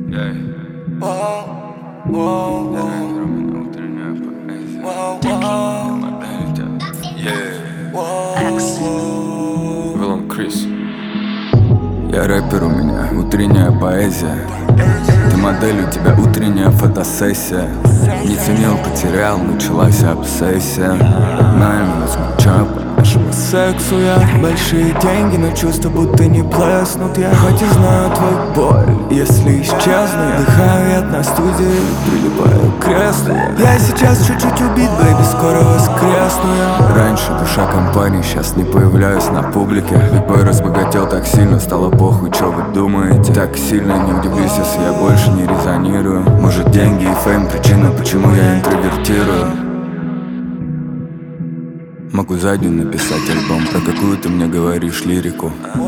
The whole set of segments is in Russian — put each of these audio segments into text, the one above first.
Вилон Крис. Я рэпер, у меня утренняя поэзия. Ты модель, у тебя утренняя фотосессия. Не ценил, потерял, началась обсессия. Наверное, скучаю по нашему сексу. Я большие деньги, но чувства будто не плеснут. Я хоть и знаю твой боль, если исчезну, я вдыхаю на студии, прилипаю к креслу. Я сейчас чуть-чуть убит, бэйби, скоро воскресну я. Раньше душа компании, сейчас не появляюсь на публике. Битбой разбогател так сильно, стало похуй, чё вы думаете? Так сильно не удивлюсь, если я больше не резонирую. Может, деньги и фейм причина, почему я интровертирую. Могу за день написать альбом, про какую ты мне говоришь лирику.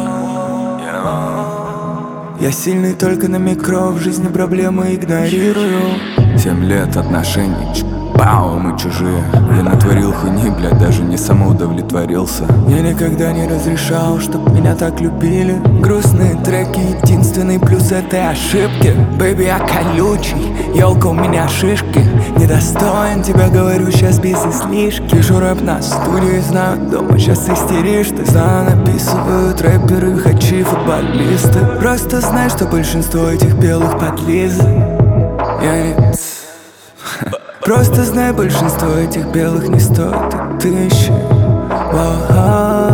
Я сильный только на микро, в жизни проблемы игнорирую. 7 лет отношений, пау, мы чужие. Я натворил хуйни, блядь, даже не самоудовлетворился. Я никогда не разрешал, чтоб меня так любили. Грустные треки, единственный плюс этой ошибки. Бэйби, я колючий, ёлка у меня шишки. Недостоин тебя, говорю, сейчас без излишки. Пишу рэп на студии, знаю, дома сейчас истеришь. Ты знаю, написывают рэперы, хачи, футболисты. Просто знай, что большинство этих белых подлиз. Я не... Просто знай, большинство этих белых не стоит и тысячи.